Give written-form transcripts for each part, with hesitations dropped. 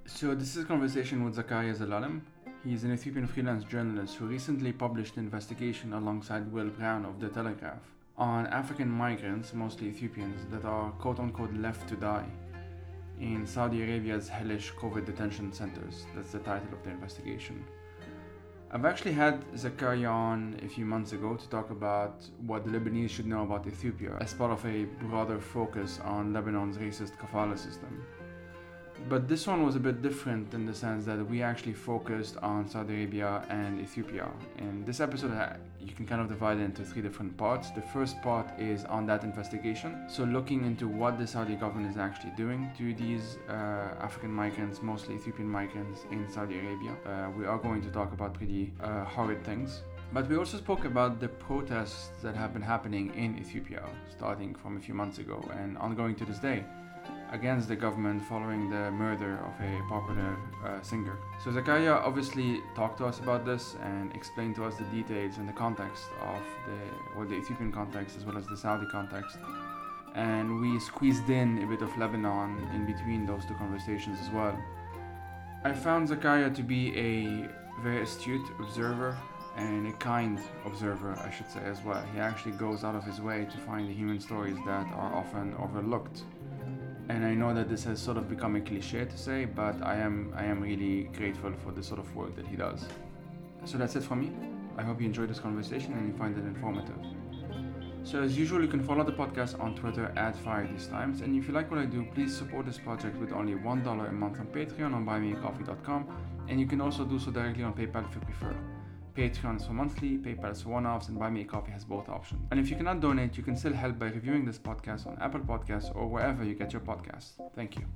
So this is a conversation with Zakaria Zelalem. He's an Ethiopian freelance journalist who recently published an investigation alongside Will Brown of The Telegraph on African migrants, mostly Ethiopians, that are quote-unquote left to die in Saudi Arabia's hellish COVID detention centers. That's the title of the investigation. I've actually had Zakaria on a few months ago to talk about what the Lebanese should know about Ethiopia as part of a broader focus on Lebanon's racist kafala system. But this one was a bit different in the sense that we actually focused on Saudi Arabia and Ethiopia. In this episode, you can kind of divide it into three different parts. The first part is on that investigation, so looking into what the Saudi government is actually doing to these African migrants, mostly Ethiopian migrants in Saudi Arabia. We are going to talk about pretty horrid things. But we also spoke about the protests that have been happening in Ethiopia, starting from a few months ago and ongoing to this day, against the government following the murder of a popular singer. So Zakaria obviously talked to us about this and explained to us the details and the context of the Ethiopian context as well as the Saudi context. And we squeezed in a bit of Lebanon in between those two conversations as well. I found Zakaria to be a very astute observer and a kind observer, I should say, as well. He actually goes out of his way to find the human stories that are often overlooked. And I know that this has sort of become a cliche to say, but I am really grateful for the sort of work that he does. So that's it from me. I hope you enjoyed this conversation and you find it informative. So as usual, you can follow the podcast on Twitter @FireTheseTimes. And if you like what I do, please support this project with only $1 a month on Patreon on buymeacoffee.com. And you can also do so directly on PayPal if you prefer. Patreon is for monthly, PayPal is for one-offs, and Buy Me a Coffee has both options. And if you cannot donate, you can still help by reviewing this podcast on Apple Podcasts or wherever you get your podcasts. Thank you.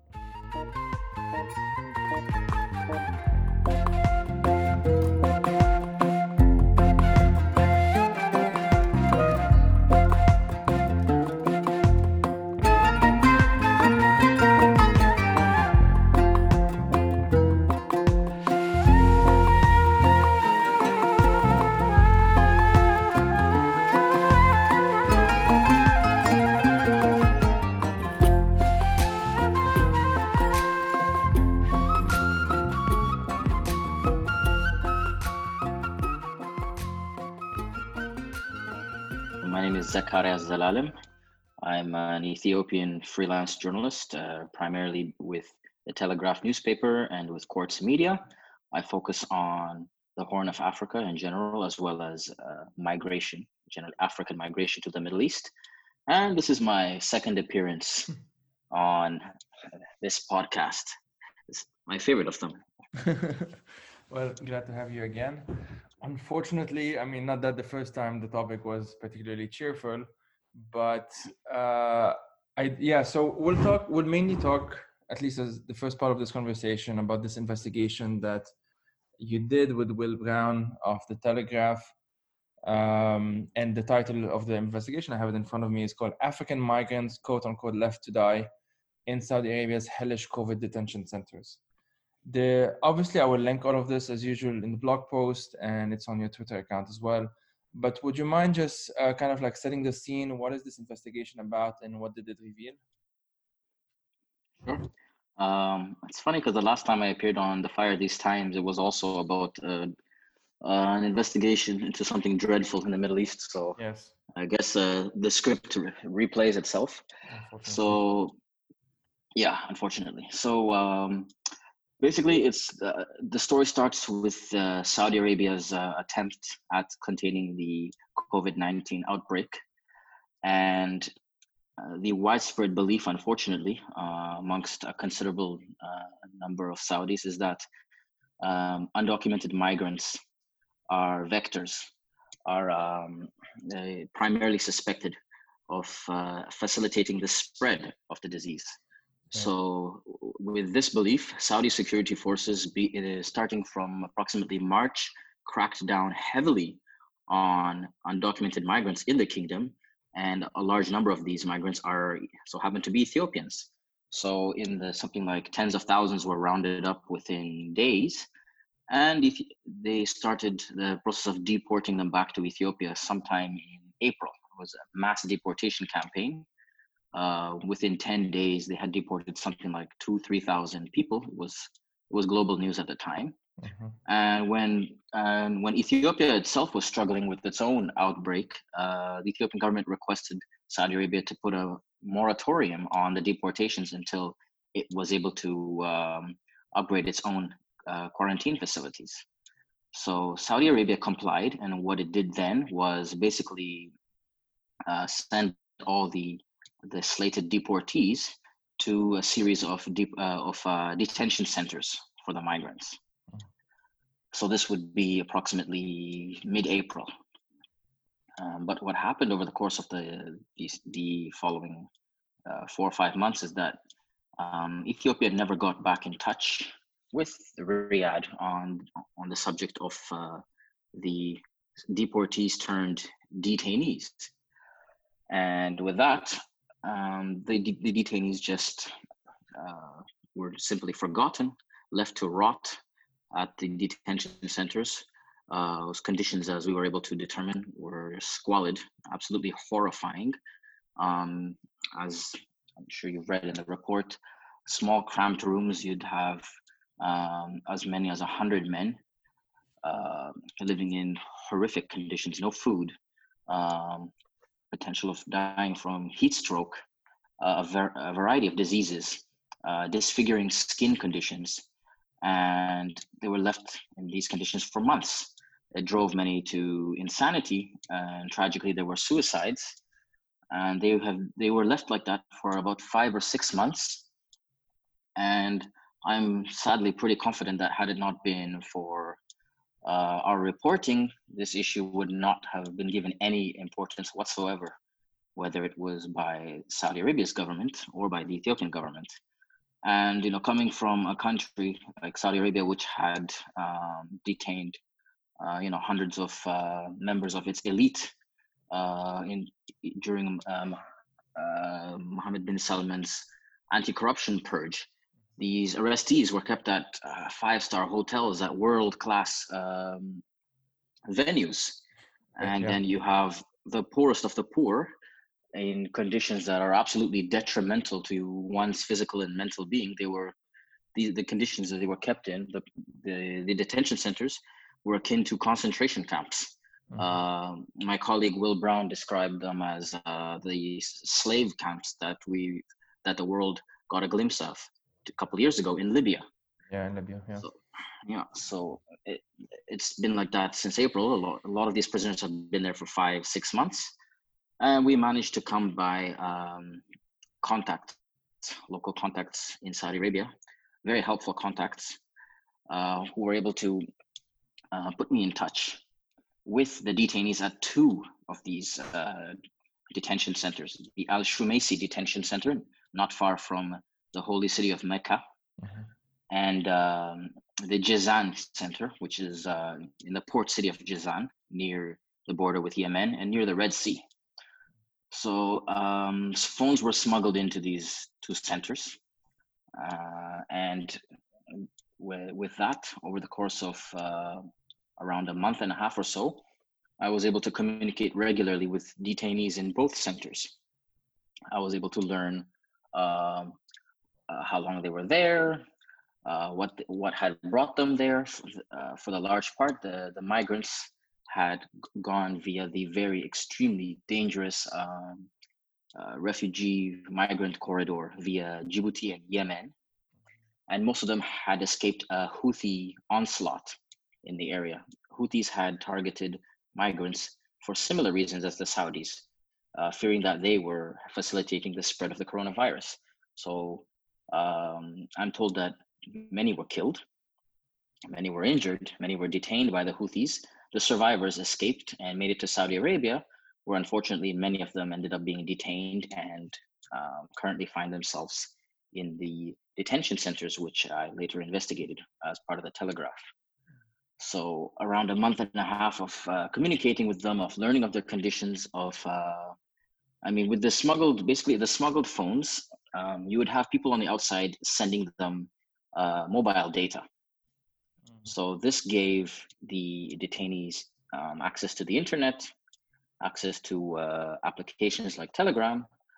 My name is Zakaria Zelalem. I'm an Ethiopian freelance journalist, primarily with the Telegraph newspaper and with Quartz Media. I focus on the Horn of Africa in general, as well as migration, general African migration to the Middle East. And this is my second appearance on this podcast. It's my favorite of them. Well, glad to have you again. Unfortunately, I mean, not that the first time the topic was particularly cheerful, but so we'll mainly talk, at least as the first part of this conversation, about this investigation that you did with Will Brown of The Telegraph. And the title of the investigation, I have it in front of me, is called African Migrants, quote unquote, Left to Die in Saudi Arabia's hellish COVID detention centers. Obviously, I will link all of this as usual in the blog post, and it's on your Twitter account as well. But would you mind just kind of like setting the scene? What is this investigation about, and what did it reveal? Sure. It's funny because the last time I appeared on the Fire These Times, it was also about an investigation into something dreadful in the Middle East. So yes, I guess the script replays itself. So yeah, unfortunately. So basically, it's the story starts with Saudi Arabia's attempt at containing the COVID-19 outbreak, and the widespread belief, unfortunately, amongst a considerable number of Saudis is that undocumented migrants are vectors, are primarily suspected of facilitating the spread of the disease. So with this belief, Saudi security forces, starting from approximately March, cracked down heavily on undocumented migrants in the kingdom, and a large number of these migrants happen to be Ethiopians. So something like tens of thousands were rounded up within days, and they started the process of deporting them back to Ethiopia sometime in April. It was a mass deportation campaign. within 10 days, they had deported something like 3,000 people. It was global news at the time. And when Ethiopia itself was struggling with its own outbreak, the Ethiopian government requested Saudi Arabia to put a moratorium on the deportations until it was able to upgrade its own quarantine facilities. So Saudi Arabia complied, and what it did then was basically send all the slated deportees to a series of detention centers for the migrants. So this would be approximately mid-April. But what happened over the course of the following 4 or 5 months is that Ethiopia never got back in touch with Riyadh on the subject of the deportees turned detainees. And with that, the detainees just were simply forgotten, left to rot at the detention centers. Those conditions, as we were able to determine, were squalid, absolutely horrifying. As I'm sure you've read in the report, small cramped rooms, you'd have as many as 100 men living in horrific conditions, no food, potential of dying from heat stroke, a variety of diseases, disfiguring skin conditions, and they were left in these conditions for months. It drove many to insanity, and tragically there were suicides, and they were left like that for about 5 or 6 months. And I'm sadly pretty confident that had it not been for our reporting, this issue would not have been given any importance whatsoever, whether it was by Saudi Arabia's government or by the Ethiopian government. And coming from a country like Saudi Arabia, which had detained hundreds of members of its elite during Mohammed bin Salman's anti-corruption purge, these arrestees were kept at 5-star hotels at world-class venues. And then you have the poorest of the poor in conditions that are absolutely detrimental to one's physical and mental being. They were the conditions that they were kept in, the detention centers, were akin to concentration camps. My colleague Will Brown described them as the slave camps that the world got a glimpse of a couple of years ago in Libya. Yeah, in Libya. Yeah. So it's been like that since April. A lot of these prisoners have been there for 5-6 months, and we managed to come by local contacts in Saudi Arabia, very helpful contacts, who were able to put me in touch with the detainees at 2 of these detention centers: the Al Shumaisi detention center, not far from the holy city of Mecca, and the Jizan center, which is in the port city of Jizan, near the border with Yemen and near the Red Sea. So phones were smuggled into these 2 centers, and with that, over the course of around a month and a half or so, I was able to communicate regularly with detainees in both centers. I was able to learn how long they were there, what had brought them there. For the large part, the migrants had gone via the very extremely dangerous refugee migrant corridor via Djibouti and Yemen. And most of them had escaped a Houthi onslaught in the area. Houthis had targeted migrants for similar reasons as the Saudis, fearing that they were facilitating the spread of the coronavirus. So I'm told that many were killed, many were injured, many were detained by the Houthis. The survivors escaped and made it to Saudi Arabia, where unfortunately many of them ended up being detained and currently find themselves in the detention centers, which I later investigated as part of the Telegraph. So around a month and a half of communicating with them, of learning of their conditions, with the smuggled phones, you would have people on the outside sending them mobile data. So this gave the detainees access to the internet, access to applications like Telegram.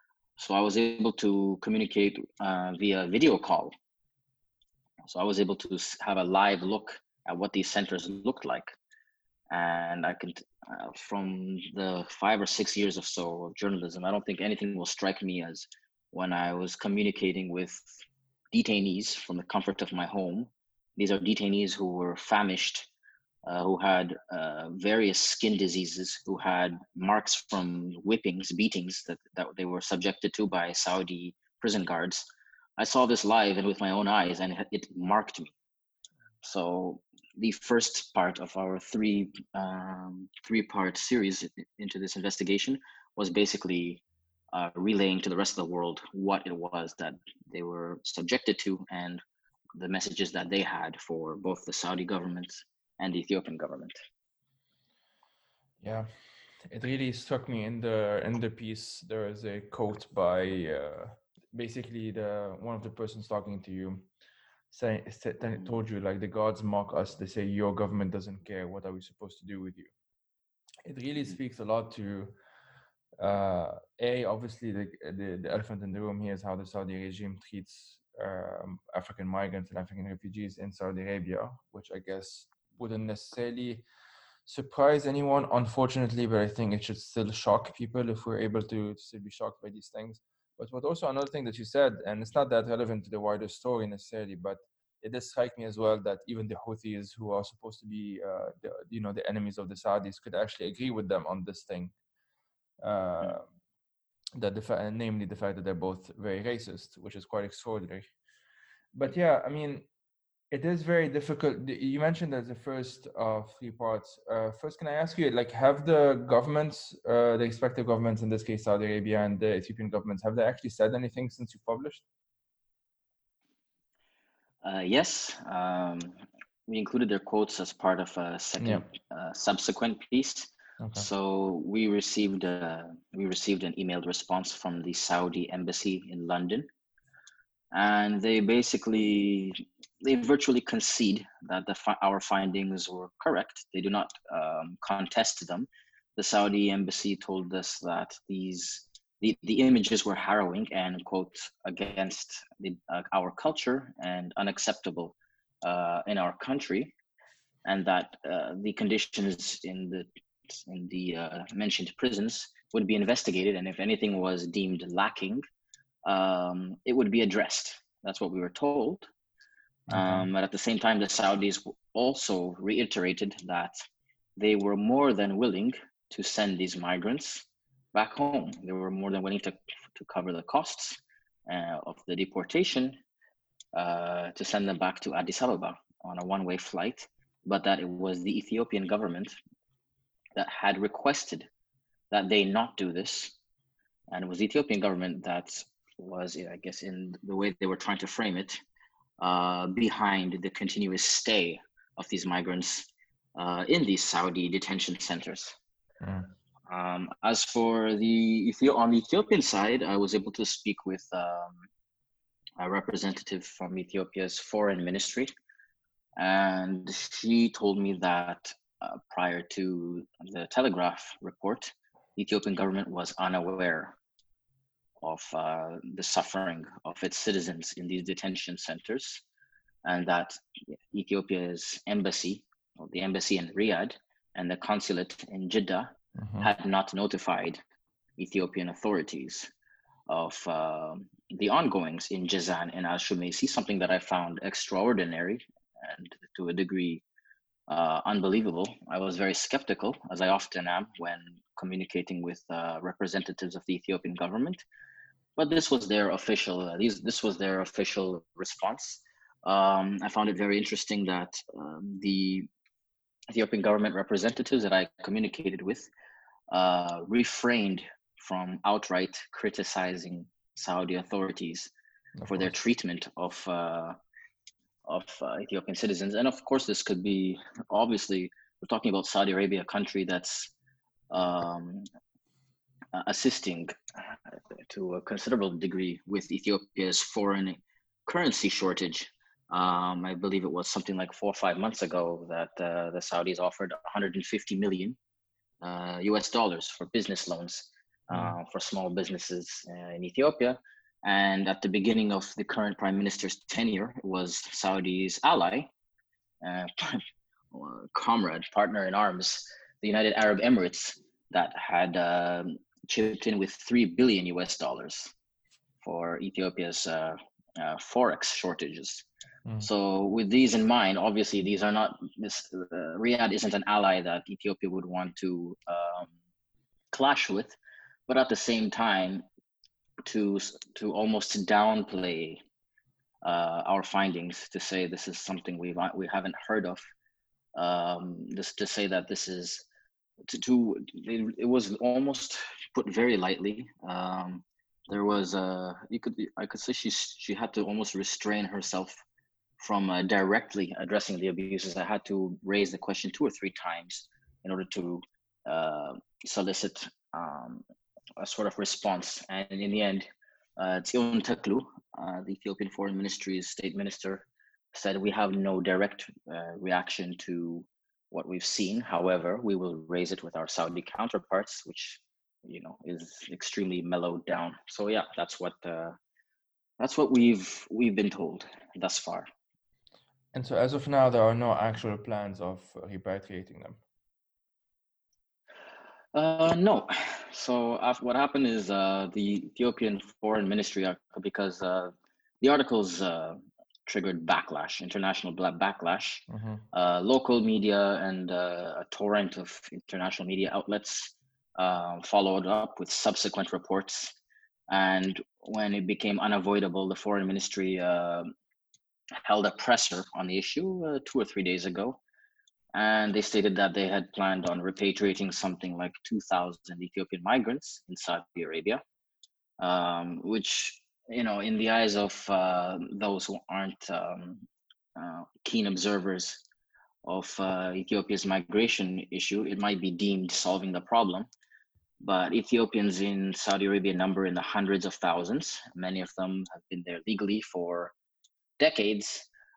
So I was able to communicate via video call. So I was able to have a live look at what these centers looked like. And I can, from the 5 or 6 years or so of journalism, I don't think anything will strike me as when I was communicating with detainees from the comfort of my home. These are detainees who were famished, who had various skin diseases, who had marks from whippings, beatings that they were subjected to by Saudi prison guards. I saw this live and with my own eyes, and it marked me. So the first part of our three-part series into this investigation was basically relaying to the rest of the world what it was that they were subjected to and the messages that they had for both the Saudi government and the Ethiopian government. Yeah, it really struck me in the piece. There is a quote by basically one of the persons talking to you, told you like the gods mock us. They say your government doesn't care. What are we supposed to do with you? It really speaks a lot to obviously the elephant in the room here is how the Saudi regime treats African migrants and African refugees in Saudi Arabia, which I guess wouldn't necessarily surprise anyone, unfortunately, but I think it should still shock people if we're able to still be shocked by these things. But what also another thing that you said, and it's not that relevant to the wider story necessarily, but it does strike me as well that even the Houthis, who are supposed to be the enemies of the Saudis, could actually agree with them on this thing. Namely the fact that they're both very racist, which is quite extraordinary. But yeah, I mean, it is very difficult. You mentioned there's the first of 3 parts. First, can I ask you, like, have the governments, the respective governments, in this case Saudi Arabia and the Ethiopian governments, have they actually said anything since you published? Yes, we included their quotes as part of a second subsequent piece. Okay. So we received an emailed response from the Saudi embassy in London, and they virtually concede that our findings were correct. They do not contest them. The Saudi embassy told us that the images were harrowing and, quote, against our culture and unacceptable in our country, and that the conditions in the mentioned prisons would be investigated, and if anything was deemed lacking, it would be addressed. That's what we were told. But at the same time, the Saudis also reiterated that they were more than willing to send these migrants back home. They were more than willing to cover the costs of the deportation, to send them back to Addis Ababa on a one-way flight, but that it was the Ethiopian government that had requested that they not do this. And it was the Ethiopian government that was, I guess, in the way they were trying to frame it, behind the continuous stay of these migrants in these Saudi detention centers. As for on the Ethiopian side, I was able to speak with a representative from Ethiopia's foreign ministry, and she told me that prior to the Telegraph report, the Ethiopian government was unaware of the suffering of its citizens in these detention centers, and that Ethiopia's embassy, or the embassy in Riyadh, and the consulate in Jeddah had not notified Ethiopian authorities of the ongoings in Jazan and Al-Shumaisi, something that I found extraordinary and to a degree unbelievable. I was very skeptical, as I often am when communicating with representatives of the Ethiopian government, but this was their official response. I found it very interesting that the Ethiopian government representatives that I communicated with refrained from outright criticizing Saudi authorities for their treatment of Ethiopian citizens. And of course, this could be, obviously, we're talking about Saudi Arabia, a country that's assisting to a considerable degree with Ethiopia's foreign currency shortage. I believe it was something like 4 or 5 months ago that the Saudis offered 150 million US dollars for business loans for small businesses in Ethiopia. And at the beginning of the current prime minister's tenure, it was Saudi's ally, comrade, partner in arms, the United Arab Emirates, that had chipped in with $3 billion for Ethiopia's forex shortages. So with these in mind, obviously these are not, Riyadh isn't an ally that Ethiopia would want to clash with, but at the same time, to almost downplay our findings, to say this is something we haven't heard of, just to say that this is it was almost put very lightly. There was I could say she had to almost restrain herself from directly addressing the abuses. I had to raise the question 2 or 3 times in order to solicit a sort of response. And in the end, Tsiyon Teklu, the Ethiopian Foreign Ministry's state minister, said, we have no direct reaction to what we've seen. However, we will raise it with our Saudi counterparts, which, you know, is extremely mellowed down. So yeah, that's what we've been told thus far. And so as of now, there are no actual plans of repatriating them? No. So what happened is the Ethiopian Foreign Ministry, because the articles triggered backlash, international backlash, local media and a torrent of international media outlets followed up with subsequent reports. And when it became unavoidable, the Foreign Ministry held a presser on the issue 2 or 3 days ago. And they stated that they had planned on repatriating something like 2,000 Ethiopian migrants in Saudi Arabia, which, you know, in the eyes of those who aren't keen observers of Ethiopia's migration issue, it might be deemed solving the problem. But Ethiopians in Saudi Arabia number in the hundreds of thousands. Many of them have been there legally for decades.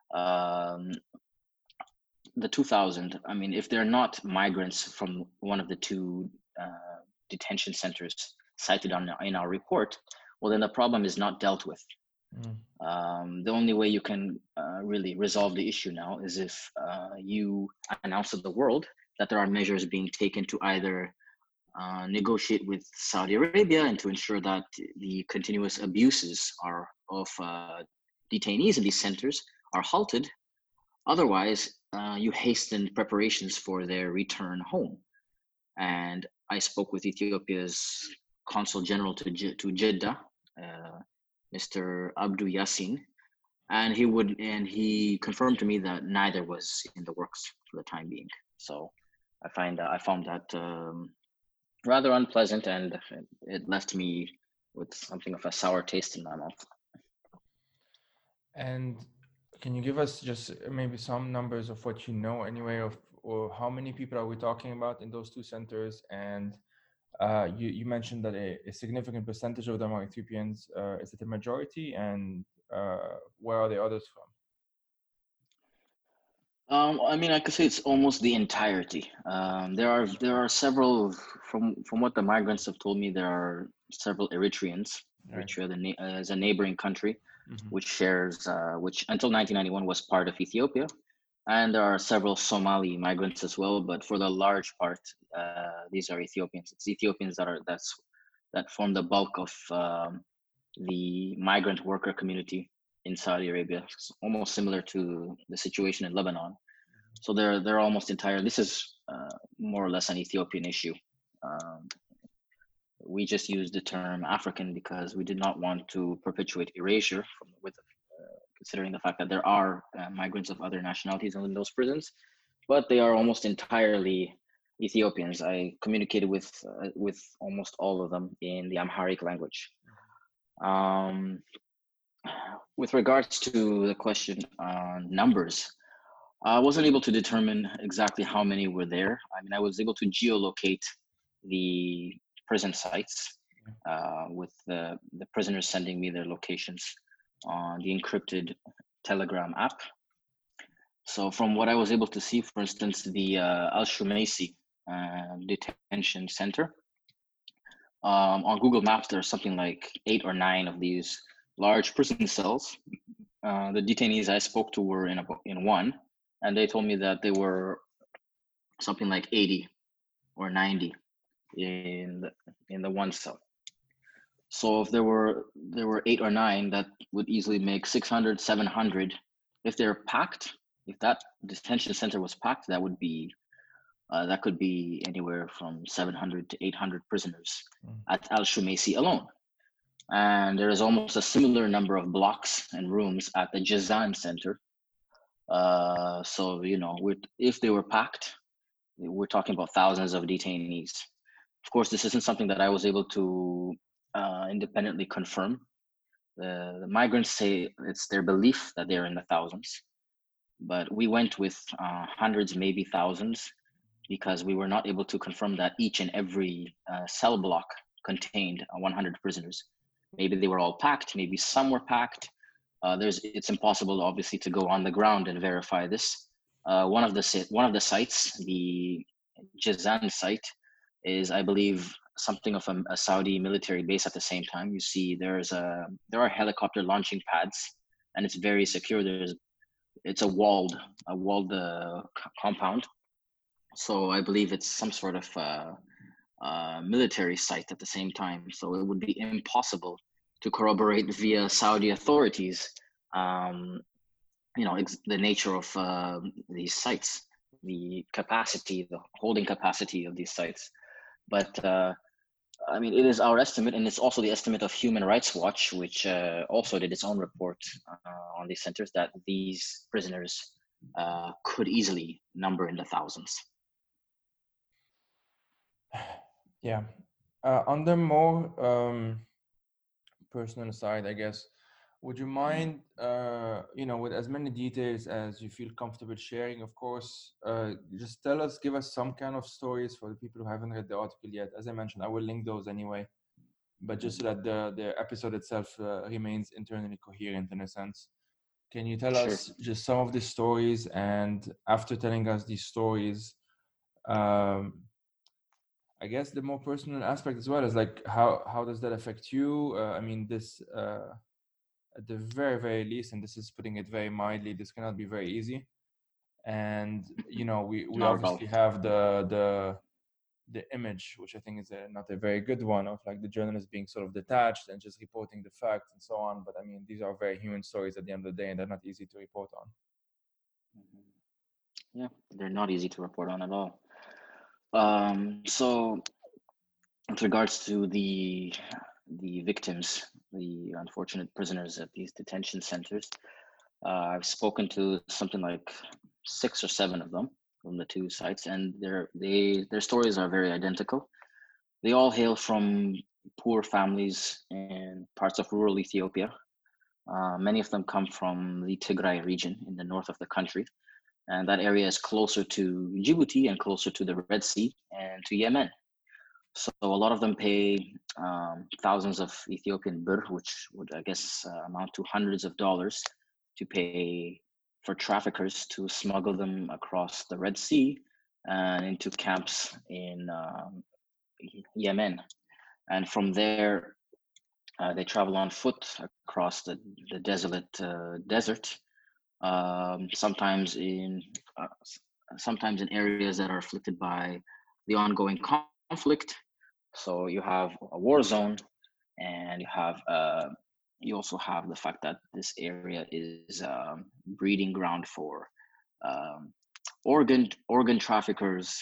The 2,000, I mean, if they're not migrants from one of the 2 detention centers cited in our report, well, then the problem is not dealt with. The only way you can really resolve the issue now is if you announce to the world that there are measures being taken to either negotiate with Saudi Arabia and to ensure that the continuous abuses of detainees in these centers are halted. Otherwise, you hasten preparations for their return home. And I spoke with Ethiopia's Consul General to Jeddah, Mr. Abdu Yassin, and he confirmed to me that neither was in the works for the time being. So I found that rather unpleasant, and it left me with something of a sour taste in my mouth. And can you give us just maybe some numbers of what you know anyway, or how many people are we talking about in those 2 centers? And you mentioned that a significant percentage of them are Ethiopians. Is it a majority? And where are the others from? I mean, I could say it's almost the entirety. There are several, from what the migrants have told me, there are several Eritreans. Right. Eritrea is a neighboring country, which shares, which until 1991 was part of Ethiopia. And there are several Somali migrants as well, but for the large part, these are Ethiopians. It's Ethiopians that form the bulk of the migrant worker community in Saudi Arabia. It's almost similar to the situation in Lebanon. So they're almost entire. This is more or less an Ethiopian issue. We just used the term African because we did not want to perpetuate erasure considering the fact that there are migrants of other nationalities in those prisons, but they are almost entirely Ethiopians. I communicated with almost all of them in the Amharic language. With regards to the question on numbers, I wasn't able to determine exactly how many were there. I mean, I was able to geolocate the prison sites with the prisoners sending me their locations on the encrypted Telegram app. So from what I was able to see, for instance, the Al Shumaisi detention center, On Google Maps, there's something like 8 or 9 of these large prison cells. The detainees I spoke to were in one, and they told me that they were something like 80 or 90 in the one cell. So if there were 8 or 9, that would easily make 600, 700. If they're packed, if that detention center was packed, that would be that could be anywhere from 700 to 800 prisoners at Al Shumaisi alone. And there is almost a similar number of blocks and rooms at the Jazan Center. So, if they were packed, we're talking about thousands of detainees. Of course, this isn't something that I was able to independently confirm. The migrants say it's their belief that they're in the thousands, but we went with hundreds, maybe thousands, because we were not able to confirm that each and every cell block contained 100 prisoners. Maybe they were all packed, maybe some were packed. It's impossible, obviously, to go on the ground and verify this. One of the sites, the Jazan site, is, I believe, something of a Saudi military base. At the same time, you see there are helicopter launching pads, and it's very secure. It's a walled compound. So I believe it's some sort of military site at the same time. So it would be impossible to corroborate via Saudi authorities, the nature of these sites, the holding capacity of these sites. But it is our estimate, and it's also the estimate of Human Rights Watch, which also did its own report on these centers, that these prisoners could easily number in the thousands. Yeah. On the more personal side, I guess, would you mind, with as many details as you feel comfortable sharing, of course, just give us some kind of stories for the people who haven't read the article yet. As I mentioned, I will link those anyway, but just so that the episode itself remains internally coherent in a sense. Can you tell us just some of the stories, and after telling us these stories, I guess the more personal aspect as well is like, how does that affect you? This at the very, very least, and this is putting it very mildly, this cannot be very easy. And we obviously have the image, which I think is not a very good one, of like the journalist being sort of detached and just reporting the facts and so on. But these are very human stories at the end of the day, and they're not easy to report on. Yeah, they're not easy to report on at all. So with regards to the victims, the unfortunate prisoners at these detention centers, I've spoken to something like 6 or 7 of them from the 2 sites, and their stories are very identical. They all hail from poor families in parts of rural Ethiopia. Many of them come from the Tigray region in the north of the country, and that area is closer to Djibouti and closer to the Red Sea and to Yemen. So a lot of them pay thousands of Ethiopian birr, which would, I guess, amount to hundreds of dollars, to pay for traffickers to smuggle them across the Red Sea and into camps in Yemen. And from there, they travel on foot across the desolate desert, sometimes in areas that are afflicted by the ongoing conflict. So you have a war zone, and you also have the fact that this area is breeding ground for organ traffickers,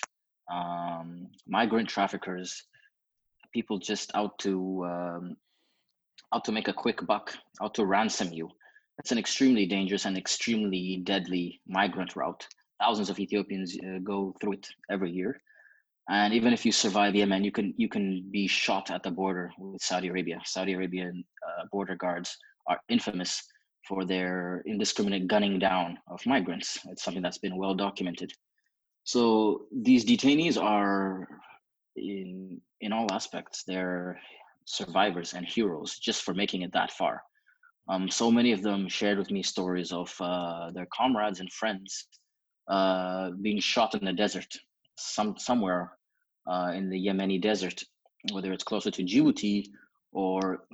migrant traffickers, people just out to make a quick buck, out to ransom you. It's an extremely dangerous and extremely deadly migrant route. Thousands of Ethiopians go through it every year. And even if you survive Yemen, you can be shot at the border with Saudi Arabia. Saudi Arabian border guards are infamous for their indiscriminate gunning down of migrants. It's something that's been well documented. So these detainees are, in all aspects, they're survivors and heroes just for making it that far. So many of them shared with me stories of their comrades and friends being shot in the desert, somewhere in the Yemeni desert, whether it's closer to Djibouti or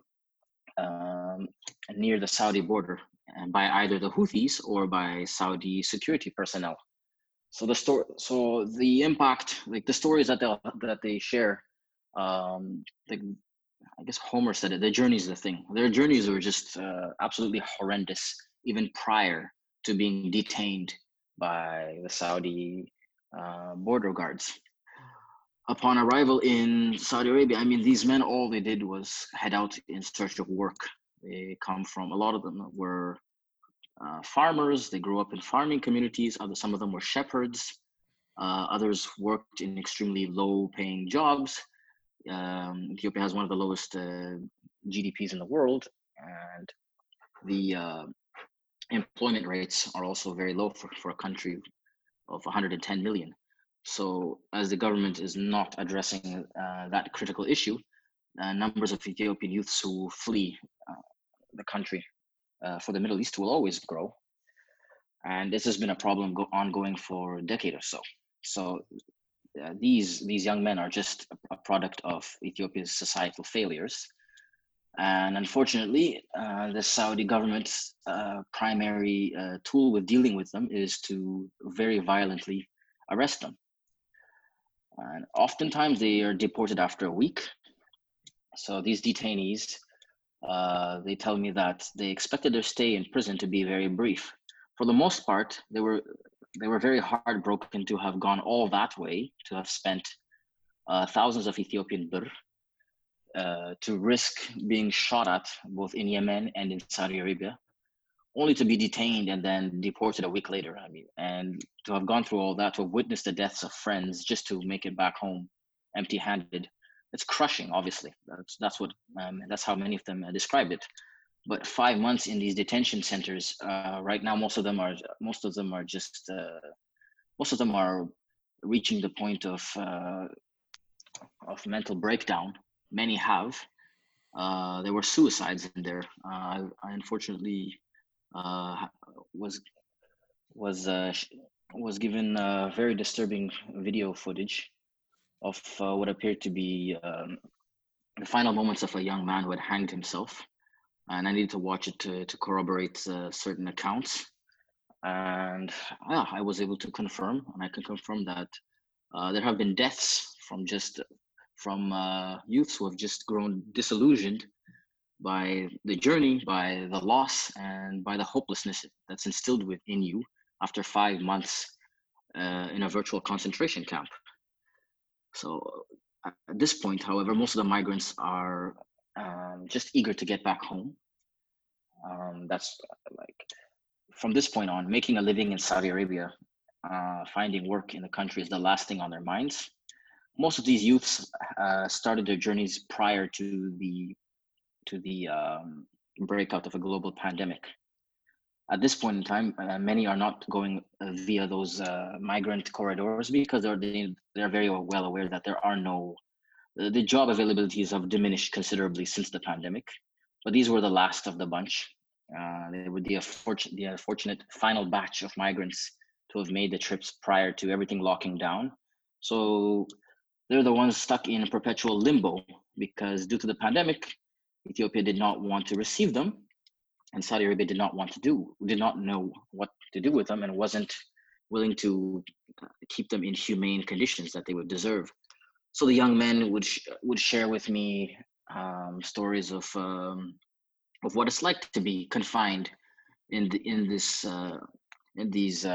near the Saudi border, and by either the Houthis or by Saudi security personnel. So the impact, like the stories that they share, like I guess Homer said it, the journey is the thing. Their journeys were just absolutely horrendous, even prior to being detained by the Saudi border guards. Upon arrival in Saudi Arabia, I mean, these men, all they did was head out in search of work. They come from, a lot of them were farmers. They grew up in farming communities. Some of them were shepherds. Others worked in extremely low-paying jobs. Ethiopia has one of the lowest GDPs in the world, and the employment rates are also very low for a country of 110 million. So as the government is not addressing that critical issue, numbers of Ethiopian youths who flee the country for the Middle East will always grow. And this has been a problem ongoing for a decade or so. So these young men are just a product of Ethiopia's societal failures. And unfortunately, the Saudi government's primary tool with dealing with them is to very violently arrest them. And oftentimes they are deported after a week. So these detainees, they tell me that they expected their stay in prison to be very brief. For the most part, they were very heartbroken to have gone all that way, to have spent thousands of Ethiopian birr, to risk being shot at both in Yemen and in Saudi Arabia, only to be detained and then deported a week later. I mean, and to have gone through all that, to have witnessed the deaths of friends just to make it back home empty-handed, it's crushing. Obviously, that's how many of them described it. But 5 months in these detention centers, right now, most of them are reaching the point of mental breakdown. Many have. There were suicides in there. I unfortunately was given very disturbing video footage of what appeared to be the final moments of a young man who had hanged himself, and I needed to watch it to corroborate certain accounts. And I was able to confirm, and I can confirm that there have been deaths from youths who have just grown disillusioned by the journey, by the loss, and by the hopelessness that's instilled within you after 5 months in a virtual concentration camp. So at this point, however, most of the migrants are just eager to get back home. That's like, from this point on, making a living in Saudi Arabia, finding work in the country is the last thing on their minds. Most of these youths started their journeys prior to the breakout of a global pandemic. At this point in time, many are not going via those migrant corridors because they're very well aware that there are the job availabilities have diminished considerably since the pandemic. But these were the last of the bunch. They were the unfortunate final batch of migrants to have made the trips prior to everything locking down. So they're the ones stuck in perpetual limbo because due to the pandemic, Ethiopia did not want to receive them, and Saudi Arabia did not know what to do with them, and wasn't willing to keep them in humane conditions that they would deserve. So the young men would share with me stories of what it's like to be confined in these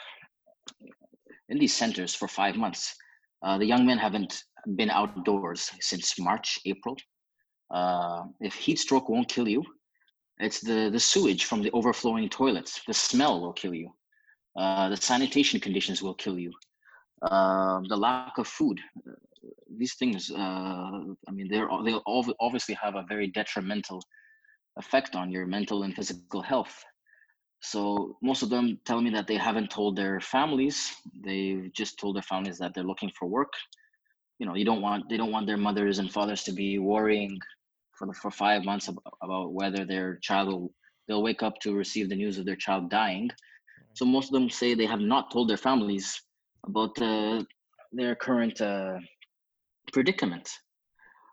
centers for 5 months. The young men haven't been outdoors since March, April. If heat stroke won't kill you, it's the sewage from the overflowing toilets. The smell will kill you. The sanitation conditions will kill you. The lack of food. These things, they'll obviously have a very detrimental effect on your mental and physical health. So most of them tell me that they haven't told their families. They've just told their families that they're looking for work. You know, they don't want their mothers and fathers to be worrying for 5 months about whether they'll wake up to receive the news of their child dying. So most of them say they have not told their families about their current predicament.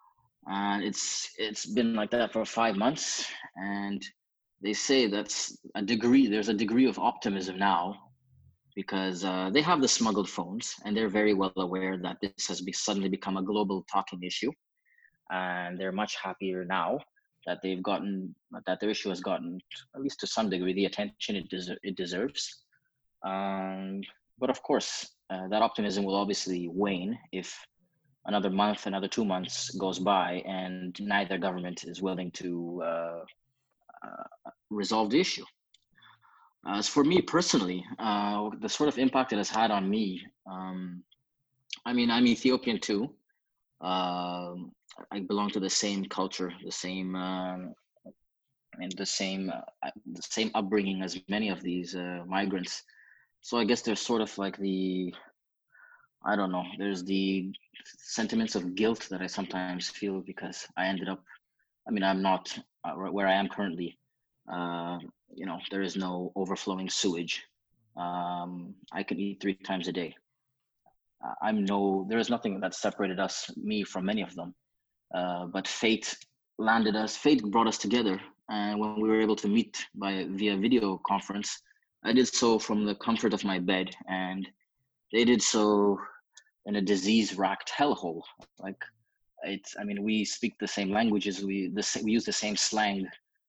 and it's been like that for 5 months. And they say that's a degree. There's a degree of optimism now because they have the smuggled phones, and they're very well aware that this has suddenly become a global talking issue, and they're much happier now that that their issue has gotten, at least to some degree, the attention it deserves. Um, but of course, that optimism will obviously wane if another month, another 2 months goes by, and neither government is willing to resolve the issue. As for me personally, the sort of impact it has had on me, I mean, I'm Ethiopian too. I belong to the same culture, the same upbringing as many of these migrants. So I guess there's sort of like I don't know, there's the sentiments of guilt that I sometimes feel because I ended up, I mean, I'm not where I am currently. There is no overflowing sewage. I can eat 3 times a day. There is nothing that separated me from many of them. But fate brought us together. And when we were able to meet via video conference, I did so from the comfort of my bed, and they did so in a disease-racked hellhole. Like, we speak the same languages, we use the same slang.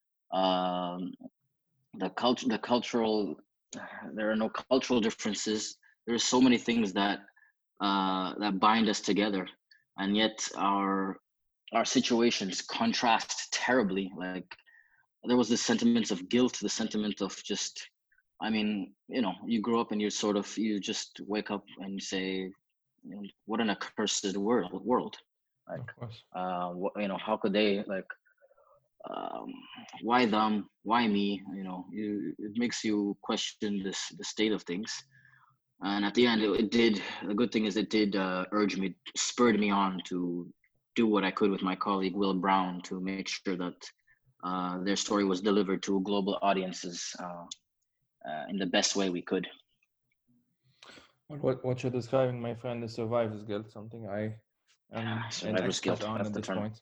The cultural, there are no cultural differences. There are so many things that bind us together, and yet our situations contrast terribly. Like, there was this sentiments of guilt, the sentiment of just, you grow up and you just wake up and you say, what an accursed world. Like, Of course. how could they, like, why them, why me? It makes you question the state of things. And at the end, the good thing is it did spurred me on to do what I could with my colleague Will Brown to make sure that their story was delivered to global audiences in the best way we could. What you're describing, my friend, is survivor's guilt, something I am survivor's guilt on at this point.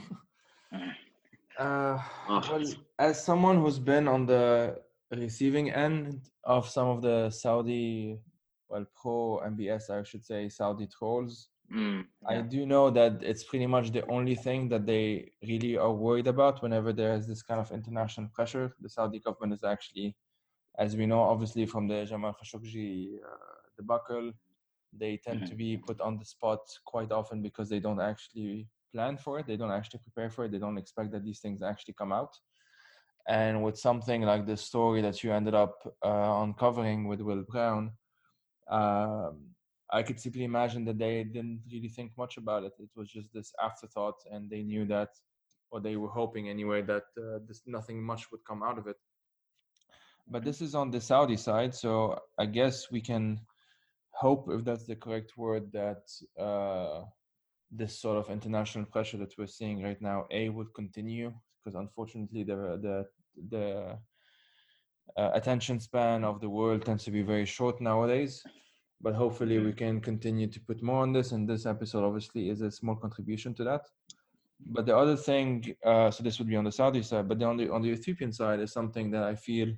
Oh. Well, as someone who's been on the receiving end of some of the Saudi, pro MBS, I should say, Saudi trolls, yeah. I do know that it's pretty much the only thing that they really are worried about whenever there is this kind of international pressure. The Saudi government is actually, as we know, obviously from the Jamal Khashoggi debacle, they tend to be put on the spot quite often because they don't actually plan for it. They don't actually prepare for it. They don't expect that these things actually come out. And with something like the story that you ended up uncovering with Will Brown, I could simply imagine that they didn't really think much about it. It was just this afterthought, and they knew that, or they were hoping anyway, that nothing much would come out of it. But this is on the Saudi side, so I guess we can hope, if that's the correct word, that this sort of international pressure that we're seeing right now, would continue, because unfortunately the attention span of the world tends to be very short nowadays. But hopefully we can continue to put more on this, and this episode obviously is a small contribution to that. But the other thing, so this would be on the Saudi side, but on the Ethiopian side is something that I feel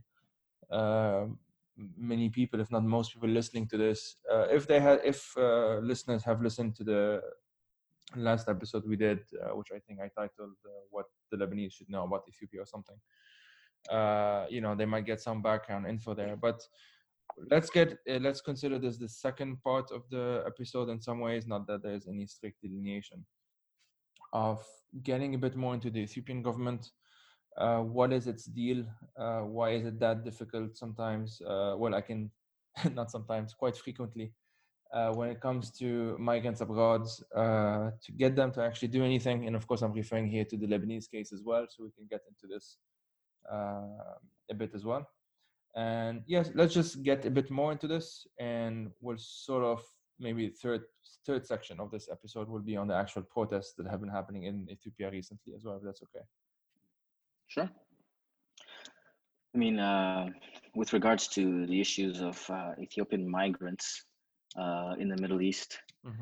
many people, if not most people listening to this, if listeners have listened to the last episode we did, which I think I titled "What the Lebanese Should Know About Ethiopia" or something, they might get some background info there. But let's consider this the second part of the episode in some ways, not that there's any strict delineation, of getting a bit more into the Ethiopian government. What is its deal? Why is it that difficult sometimes? I can not sometimes, quite frequently, when it comes to migrants abroad, to get them to actually do anything. And of course, I'm referring here to the Lebanese case as well, so we can get into this a bit as well. And yes, let's just get a bit more into this, and we'll sort of, maybe third section of this episode will be on the actual protests that have been happening in Ethiopia recently as well, if that's okay. Sure. I mean, with regards to the issues of Ethiopian migrants in the Middle East,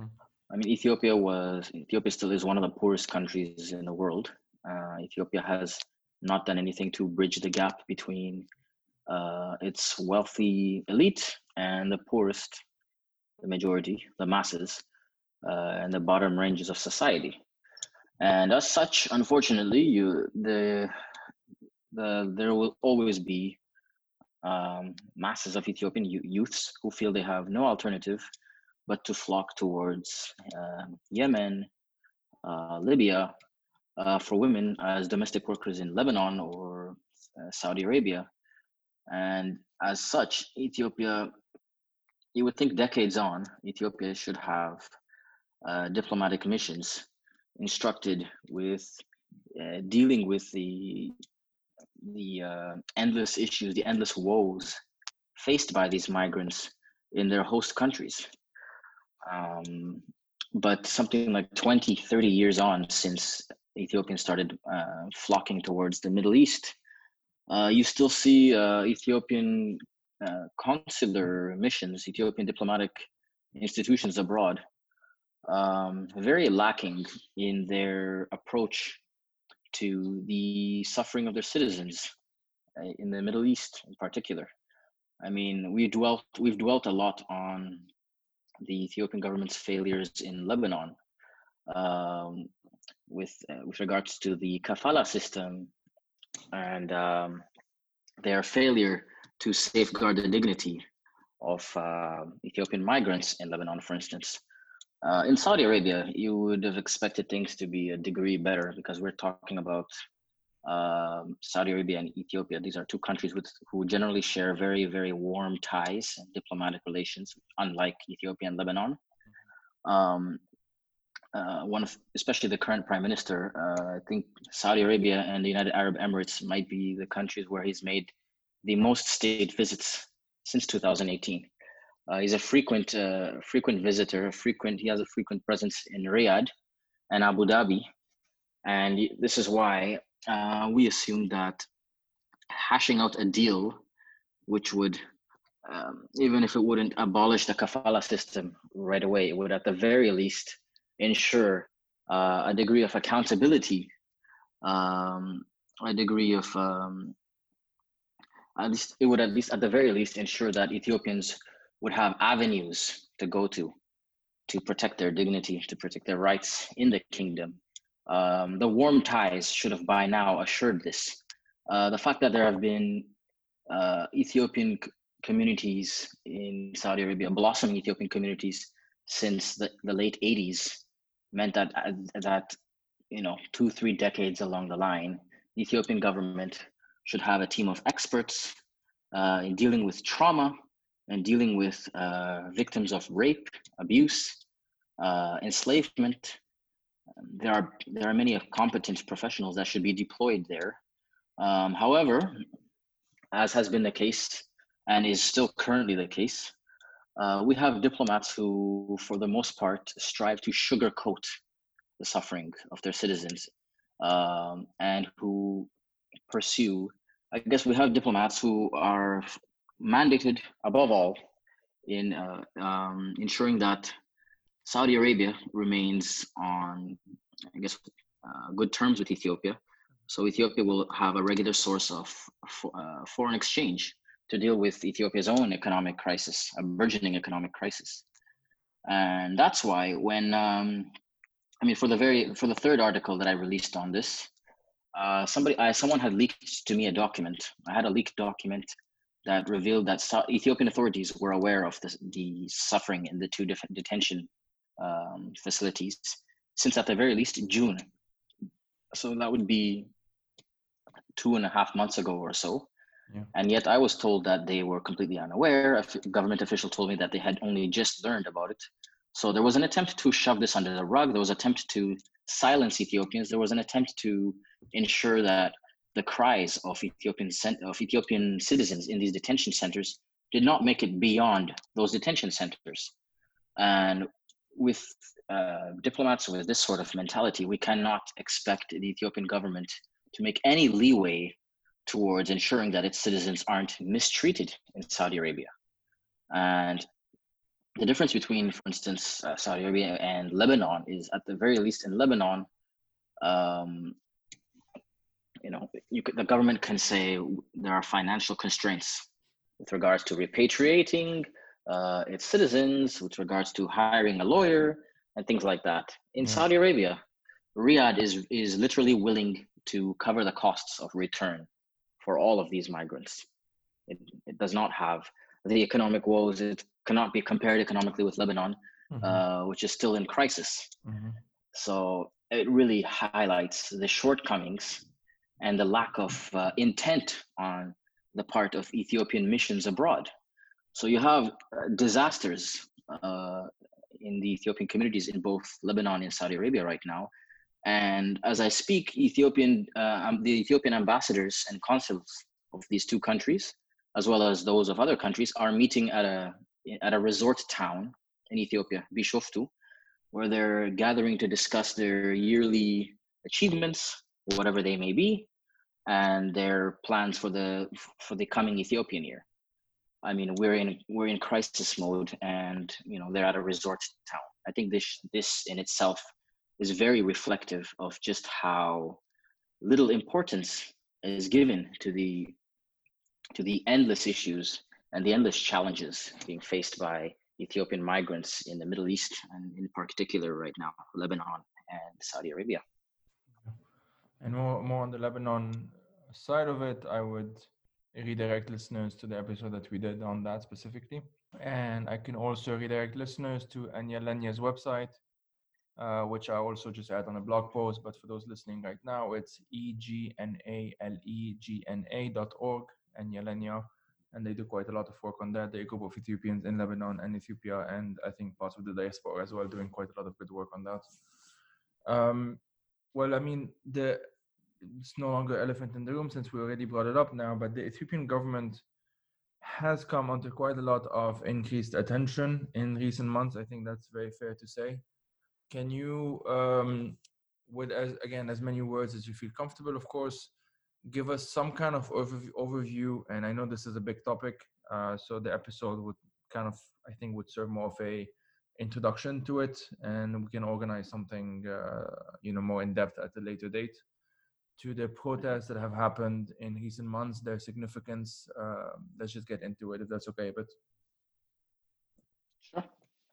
I mean, Ethiopia still is one of the poorest countries in the world. Ethiopia has not done anything to bridge the gap between its wealthy elite and the poorest, the majority, the masses, and the bottom ranges of society. And as such, unfortunately, there will always be masses of Ethiopian youths who feel they have no alternative but to flock towards Yemen, Libya, for women as domestic workers in Lebanon or Saudi Arabia. And as such, Ethiopia, you would think decades on, Ethiopia should have diplomatic missions instructed with dealing with the endless issues, the endless woes faced by these migrants in their host countries. But something like 20, 30 years on since Ethiopians started flocking towards the Middle East, you still see Ethiopian consular missions, Ethiopian diplomatic institutions abroad, very lacking in their approach to the suffering of their citizens in the Middle East in particular. I mean, we've dwelt a lot on the Ethiopian government's failures in Lebanon with regards to the kafala system and their failure to safeguard the dignity of Ethiopian migrants in Lebanon, for instance. In Saudi Arabia, you would have expected things to be a degree better because we're talking about Saudi Arabia and Ethiopia. These are two countries who generally share very, very warm ties and diplomatic relations, unlike Ethiopia and Lebanon. Especially the current prime minister, I think Saudi Arabia and the United Arab Emirates might be the countries where he's made the most state visits since 2018. He's a frequent visitor. He has a frequent presence in Riyadh and Abu Dhabi, and this is why we assume that hashing out a deal, which would, even if it wouldn't abolish the kafala system right away, it would at the very least ensure a degree of accountability, a degree of at the very least ensure that Ethiopians would have avenues to go to protect their dignity, to protect their rights in the kingdom. The warm ties should have by now assured this. The fact that there have been Ethiopian communities in Saudi Arabia, blossoming Ethiopian communities since the late 80s, meant that 2-3 decades along the line, the Ethiopian government should have a team of experts in dealing with trauma and dealing with victims of rape, abuse, enslavement. There are many competent professionals that should be deployed there. However, as has been the case and is still currently the case, we have diplomats who, for the most part, strive to sugarcoat the suffering of their citizens and who pursue. I guess we have diplomats who are mandated above all in ensuring that Saudi Arabia remains on, I guess, good terms with Ethiopia. So Ethiopia will have a regular source of foreign exchange to deal with Ethiopia's own economic crisis, a burgeoning economic crisis. And that's why when, for the third article that I released on this, someone had leaked to me a document. I had a leaked document that revealed that Ethiopian authorities were aware of the suffering in the two different detention facilities since at the very least June. So that would be 2.5 months ago or so. Yeah. And yet I was told that they were completely unaware. A government official told me that they had only just learned about it. So there was an attempt to shove this under the rug. There was an attempt to silence Ethiopians. There was an attempt to ensure that the cries of Ethiopian citizens in these detention centers did not make it beyond those detention centers. And with diplomats with this sort of mentality, we cannot expect the Ethiopian government to make any leeway towards ensuring that its citizens aren't mistreated in Saudi Arabia. And the difference between, for instance, Saudi Arabia and Lebanon is, at the very least in Lebanon, the government can say there are financial constraints with regards to repatriating its citizens, with regards to hiring a lawyer and things like that. In Saudi Arabia, Riyadh is literally willing to cover the costs of return for all of these migrants. It does not have the economic woes. It cannot be compared economically with Lebanon, which is still in crisis. So it really highlights the shortcomings and the lack of intent on the part of Ethiopian missions abroad. So you have disasters in the Ethiopian communities in both Lebanon and Saudi Arabia right now. And as I speak, the Ethiopian ambassadors and consuls of these two countries, as well as those of other countries, are meeting at a resort town in Ethiopia, Bishoftu, where they're gathering to discuss their yearly achievements, whatever they may be, and their plans for the coming Ethiopian year. I mean, we're in crisis mode, and they're at a resort town. I think this in itself is very reflective of just how little importance is given to the endless issues and the endless challenges being faced by Ethiopian migrants in the Middle East, and in particular right now, Lebanon and Saudi Arabia. And more on the Lebanon side of it, I would redirect listeners to the episode that we did on that specifically. And I can also redirect listeners to Anya Lenya's website, which I also just add on a blog post. But for those listening right now, it's egnalegna.org, Anya Lenya. And they do quite a lot of work on that. They're a group of Ethiopians in Lebanon and Ethiopia, and I think parts of the diaspora as well, doing quite a lot of good work on that. Well, I mean, it's no longer elephant in the room since we already brought it up now, but the Ethiopian government has come under quite a lot of increased attention in recent months. I think that's very fair to say. Can you, with as many words as you feel comfortable, of course, give us some kind of overview? And I know this is a big topic, so the episode would would serve more of a introduction to it, and we can organize something more in depth at a later date, to the protests that have happened in recent months, their significance. Let's just get into it, if that's okay. But sure.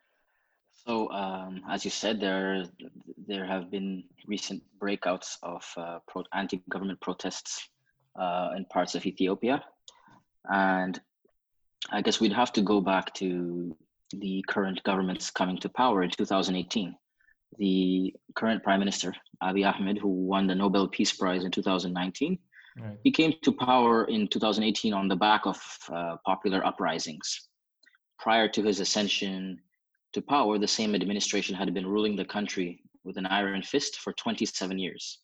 So as you said, there have been recent breakouts of anti-government protests in parts of Ethiopia, and I guess we'd have to go back to the current government's coming to power in 2018. The current Prime Minister, Abiy Ahmed, who won the Nobel Peace Prize in 2019, he came to power in 2018 on the back of popular uprisings. Prior to his ascension to power, the same administration had been ruling the country with an iron fist for 27 years.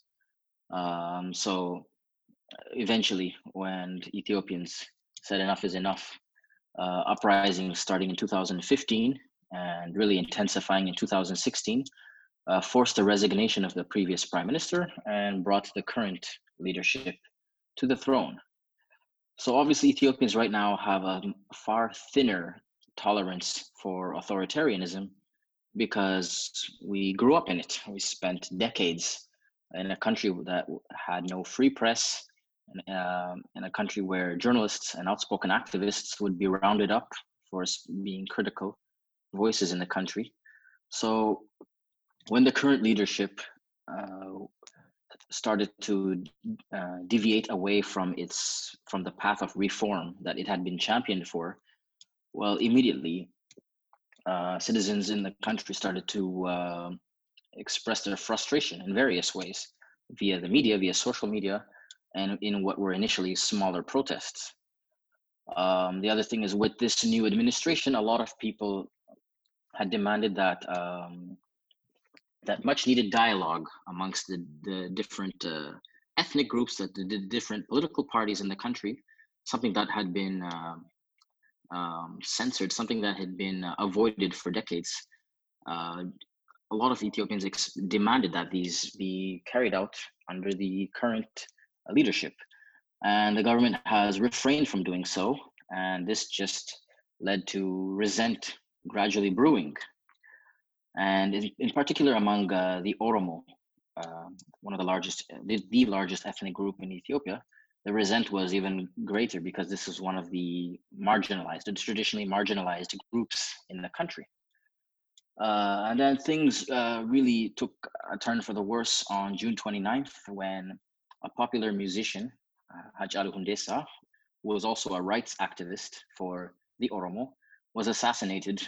So eventually, when Ethiopians said enough is enough, uprisings starting in 2015 and really intensifying in 2016, forced the resignation of the previous prime minister and brought the current leadership to the throne. So obviously Ethiopians right now have a far thinner tolerance for authoritarianism because we grew up in it. We spent decades in a country that had no free press, in a country where journalists and outspoken activists would be rounded up for being critical voices in the country. So when the current leadership started to deviate away from the path of reform that it had been championed for, well, immediately citizens in the country started to express their frustration in various ways via the media, via social media, and in what were initially smaller protests. The other thing is, with this new administration, a lot of people had demanded that that much needed dialogue amongst the different ethnic groups, that the different political parties in the country, something that had been censored, something that had been avoided for decades. A lot of Ethiopians demanded that these be carried out under the current leadership, and the government has refrained from doing so, and this just led to gradually brewing. And in particular among the Oromo, one of the largest, the largest ethnic group in Ethiopia, the resent was even greater because this is one of the marginalized, the traditionally marginalized groups in the country. And then things really took a turn for the worse on June 29th when a popular musician, Hachalu Hundessa, who was also a rights activist for the Oromo, was assassinated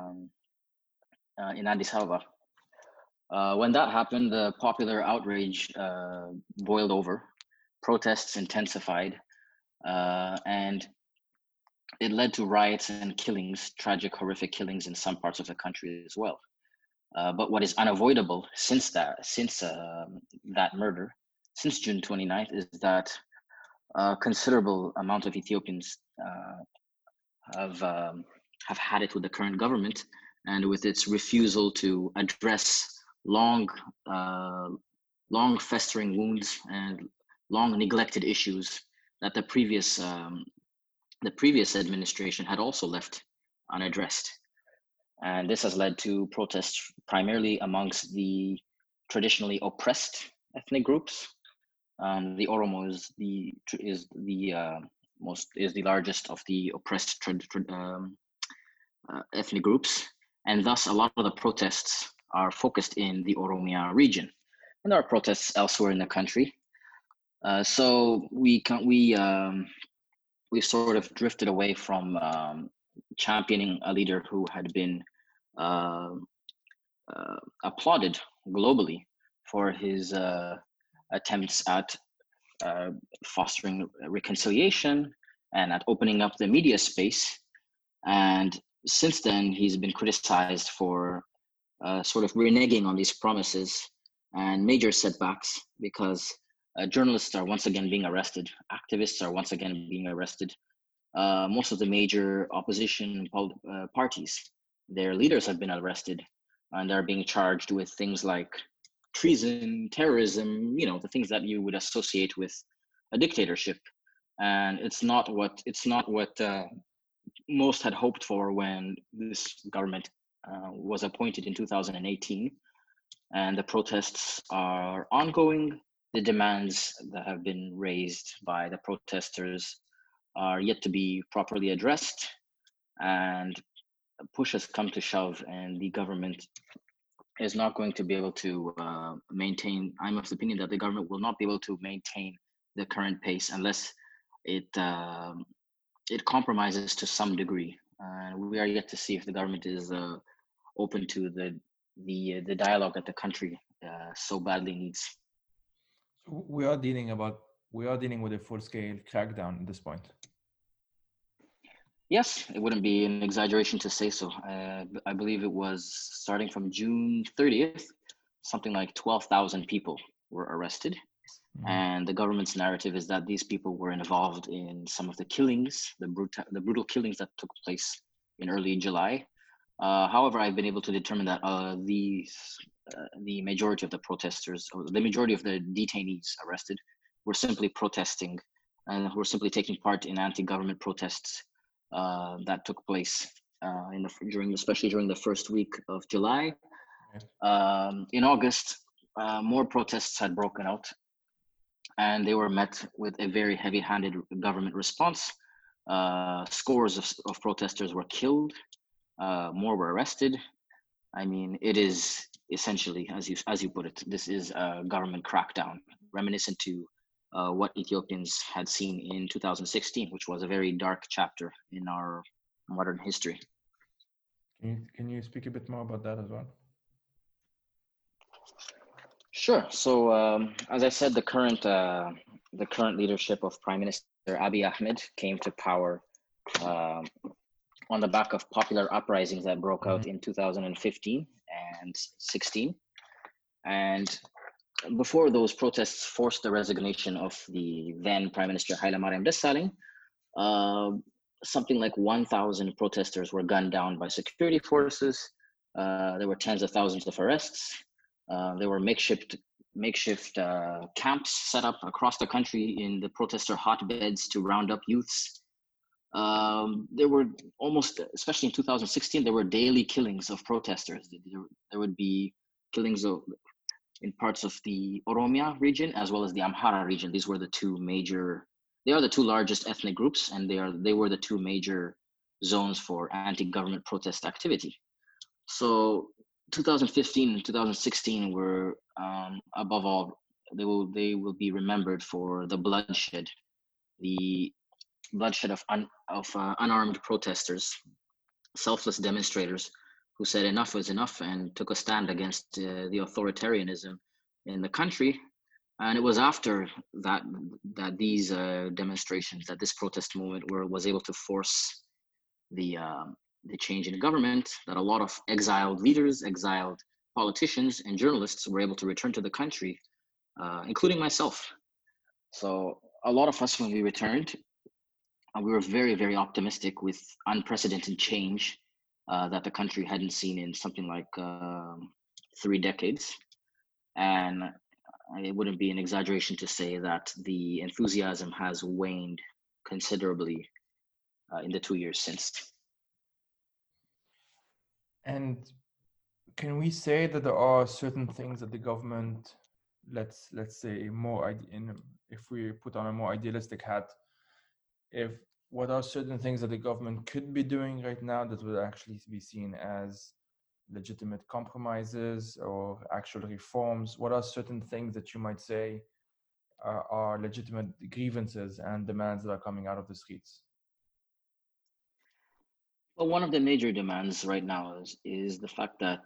in Addis Ababa. When that happened, the popular outrage boiled over, protests intensified, and it led to riots and killings, tragic, horrific killings in some parts of the country as well. But what is unavoidable since that murder, since June 29th, is that a considerable amount of Ethiopians have had it with the current government and with its refusal to address long festering wounds and long neglected issues that the previous administration had also left unaddressed. And this has led to protests primarily amongst the traditionally oppressed ethnic groups. The Oromo is the largest of the oppressed ethnic groups, and thus a lot of the protests are focused in the Oromia region, and there are protests elsewhere in the country. So we've sort of drifted away from championing a leader who had been applauded globally for his attempts at fostering reconciliation and at opening up the media space. And since then, he's been criticized for sort of reneging on these promises and major setbacks because journalists are once again being arrested, activists are once again being arrested. Most of the major opposition parties, their leaders have been arrested and are being charged with things like treason, terrorism, the things that you would associate with a dictatorship. And it's not what most had hoped for when this government was appointed in 2018. And the protests are ongoing. The demands that have been raised by the protesters are yet to be properly addressed, and push has come to shove, and the government is not going to be able to maintain. I'm of the opinion that the government will not be able to maintain the current pace unless it compromises to some degree. We are yet to see if the government is open to the dialogue that the country so badly needs. So we are dealing with a full-scale crackdown at this point. Yes, it wouldn't be an exaggeration to say so. I believe it was starting from June 30th, something like 12,000 people were arrested. Mm-hmm. And the government's narrative is that these people were involved in some of the killings, the brutal killings that took place in early July. However, I've been able to determine that the majority of the protesters, or the majority of the detainees arrested, were simply protesting and were simply taking part in anti-government protests that took place especially during the first week of July. In August, more protests had broken out, and they were met with a very heavy-handed government response. Scores of protesters were killed, more were arrested. I mean, it is essentially, as you put it, this is a government crackdown, reminiscent to what Ethiopians had seen in 2016, which was a very dark chapter in our modern history. Can you speak a bit more about that as well? Sure. So, as I said, the current leadership of Prime Minister Abiy Ahmed came to power on the back of popular uprisings that broke out in 2015 and 16, and before those protests forced the resignation of the then Prime Minister Hailemariam Desalegn, something like 1,000 protesters were gunned down by security forces. There were tens of thousands of arrests. There were makeshift camps set up across the country in the protester hotbeds to round up youths. there were almost, especially in 2016, there were daily killings of protesters. There would be killings in parts of the Oromia region as well as the Amhara region. These were the two major, they are the two largest ethnic groups, and they were the two major zones for anti-government protest activity. So 2015 and 2016 were, above all, they will be remembered for the bloodshed of unarmed protesters, selfless demonstrators who said enough was enough and took a stand against the authoritarianism in the country. And it was after that these demonstrations, that this protest movement was able to force the change in government, that a lot of exiled leaders, exiled politicians, and journalists were able to return to the country, including myself. So a lot of us, when we returned, we were very, very optimistic with unprecedented change that the country hadn't seen in something like 3 decades. And it wouldn't be an exaggeration to say that the enthusiasm has waned considerably in the 2 years since. And can we say that there are certain things that the government, let's say if we put on a more idealistic hat, what are certain things that the government could be doing right now that would actually be seen as legitimate compromises or actual reforms? What are certain things that you might say are legitimate grievances and demands that are coming out of the streets? Well, one of the major demands right now is the fact that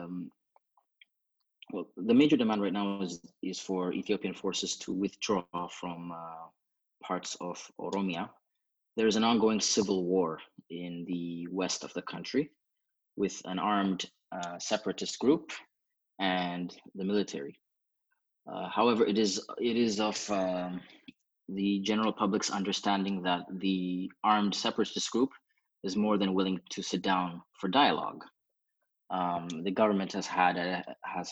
the major demand right now is for Ethiopian forces to withdraw from parts of Oromia. There is an ongoing civil war in the west of the country with an armed separatist group and the military. However, it is of the general public's understanding that the armed separatist group is more than willing to sit down for dialogue. The government has had a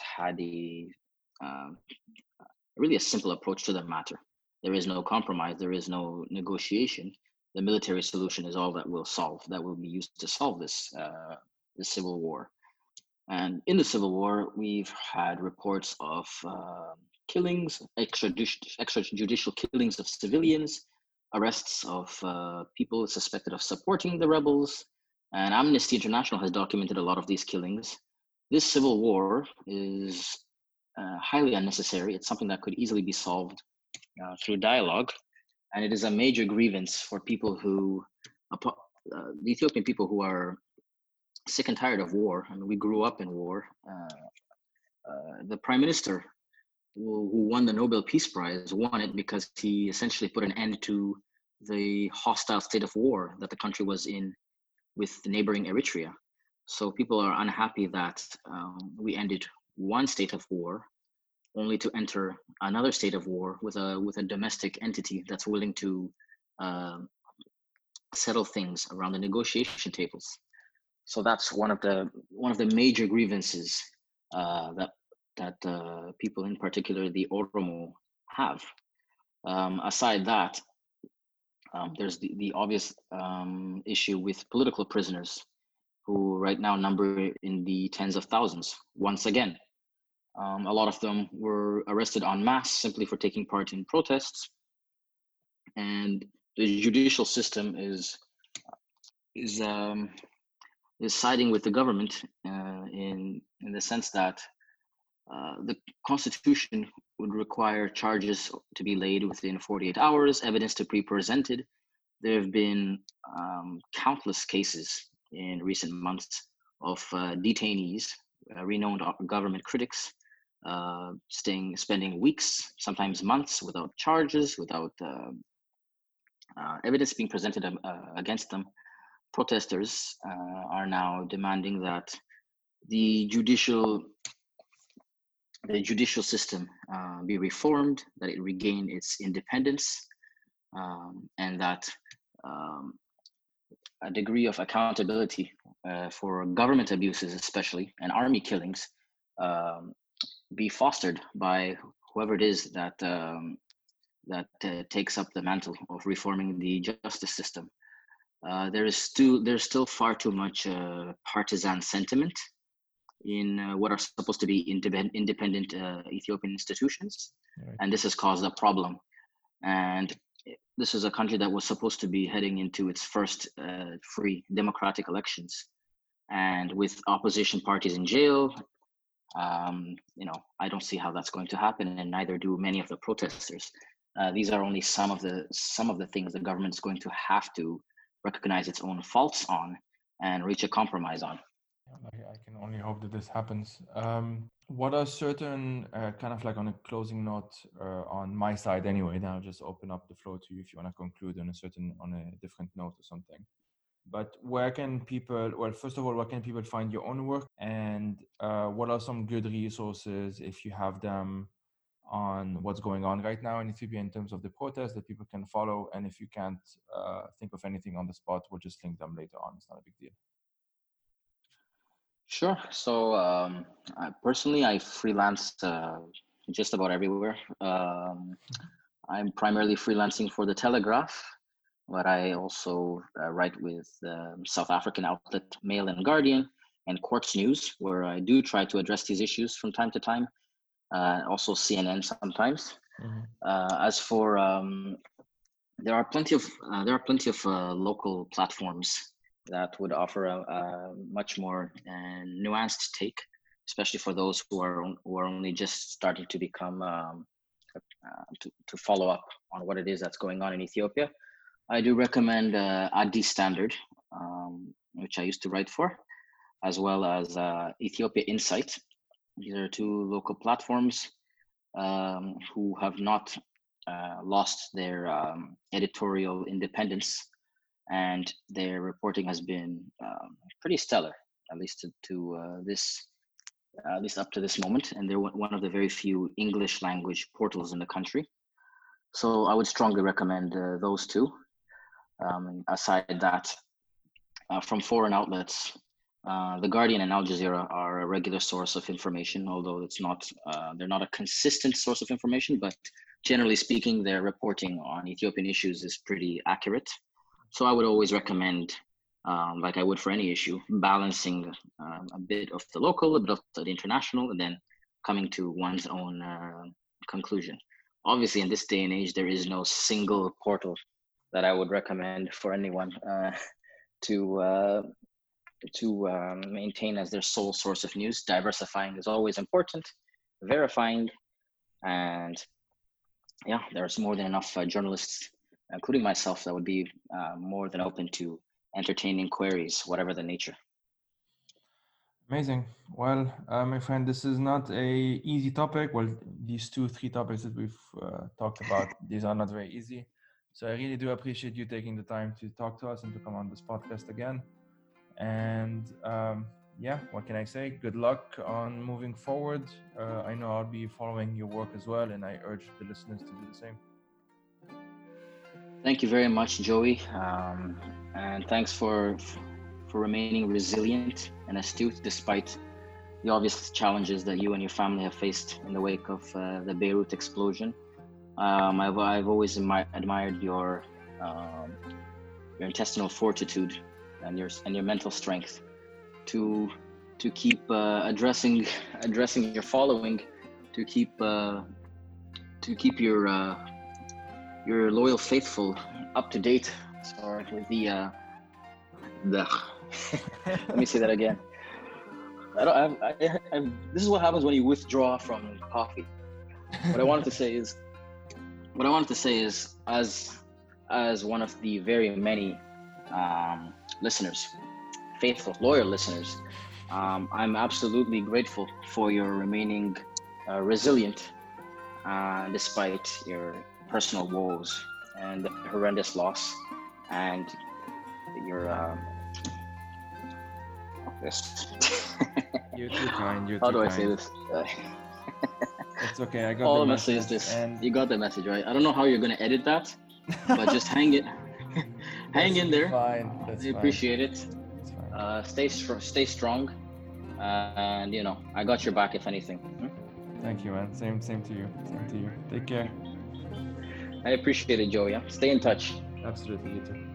really a simple approach to the matter. There is no compromise. There is no negotiation. The military solution is all that will be used to solve this civil war. And in the civil war, we've had reports of killings, extrajudicial killings of civilians, arrests of people suspected of supporting the rebels, and Amnesty International has documented a lot of these killings. This civil war is highly unnecessary. It's something that could easily be solved through dialogue, and it is a major grievance for people the Ethiopian people who are sick and tired of war. I mean, we grew up in war. The prime minister who won the Nobel Peace Prize won it because he essentially put an end to the hostile state of war that the country was in with neighboring Eritrea. So people are unhappy that we ended one state of war only to enter another state of war with a domestic entity that's willing to settle things around the negotiation tables. So that's one of the major grievances that people, in particular the Oromo, have. Aside that, there's the obvious issue with political prisoners who right now number in the tens of thousands. Once again, a lot of them were arrested en masse simply for taking part in protests, and the judicial system is siding with the government in the sense that the Constitution would require charges to be laid within 48 hours, evidence to be presented. There have been countless cases in recent months of detainees, renowned government critics, spending weeks, sometimes months, without charges, without evidence being presented against them. Protesters are now demanding that the judicial system be reformed, that it regain its independence, and that a degree of accountability for government abuses, especially, and army killings, be fostered by whoever it is that takes up the mantle of reforming the justice system. there's still far too much partisan sentiment in what are supposed to be independent Ethiopian institutions, Right. and this has caused a problem. And this is a country that was supposed to be heading into its first free democratic elections, and with opposition parties in jail, I don't see how that's going to happen, and neither do many of the protesters. These are only some of the things the government's going to have to recognize its own faults on and reach a compromise on. I can only hope that this happens. What are certain, kind of like on a closing note, on my side anyway, then I'll just open up the floor to you if you want to conclude on a different note or something. But where can people, well, first of all, where can people find your own work? And what are some good resources, if you have them, on what's going on right now in Ethiopia in terms of the protests that people can follow? And if you can't think of anything on the spot, we'll just link them later on. It's not a big deal. Sure. So personally, I freelance just about everywhere. I'm primarily freelancing for The Telegraph, but I also write with South African outlet Mail and Guardian and Quartz News, where I do try to address these issues from time to time. Also CNN sometimes. Mm-hmm. As for there are plenty of local platforms that would offer a much more nuanced take, especially for those who are only just starting to become to follow up on what it is that's going on in Ethiopia. I do recommend Addis Standard, which I used to write for, as well as Ethiopia Insight. These are two local platforms who have not lost their editorial independence, and their reporting has been pretty stellar, at least at least up to this moment. And they're one of the very few English language portals in the country. So I would strongly recommend those two. Aside that, from foreign outlets, The Guardian and Al Jazeera are a regular source of information, although they're not a consistent source of information, but generally speaking, their reporting on Ethiopian issues is pretty accurate. So I would always recommend, like I would for any issue, balancing a bit of the local, a bit of the international, and then coming to one's own conclusion. Obviously, in this day and age, there is no single portal that I would recommend for anyone to maintain as their sole source of news. Diversifying is always important, verifying, and yeah, there's more than enough journalists, including myself, that would be more than open to entertaining queries, whatever the nature. Amazing. Well, my friend, this is not a easy topic. Well, these 2-3 topics that we've talked about, these are not very easy. So I really do appreciate you taking the time to talk to us and to come on this podcast again. And yeah, what can I say? Good luck on moving forward. I know I'll be following your work as well, and I urge the listeners to do the same. Thank you very much, Joey. And thanks for remaining resilient and astute despite the obvious challenges that you and your family have faced in the wake of the Beirut explosion. I've always admired your intestinal fortitude and your mental strength to keep addressing your following, to keep your loyal faithful up to date. Sorry, with the let me say that again. This is what happens when you withdraw from coffee. What I wanted to say is, as one of the very many listeners, faithful, loyal listeners, I'm absolutely grateful for your remaining resilient despite your personal woes and the horrendous loss and your You're too kind. How do I say this? It's okay. I got all the I'm gonna say is this. You got the message, right? I don't know how you're gonna edit that, but just hang in there. Fine. That's I appreciate it. Stay strong, and I got your back if anything. Thank you, man. Same to you. Take care. I appreciate it, Joey. Stay in touch. Absolutely, you too.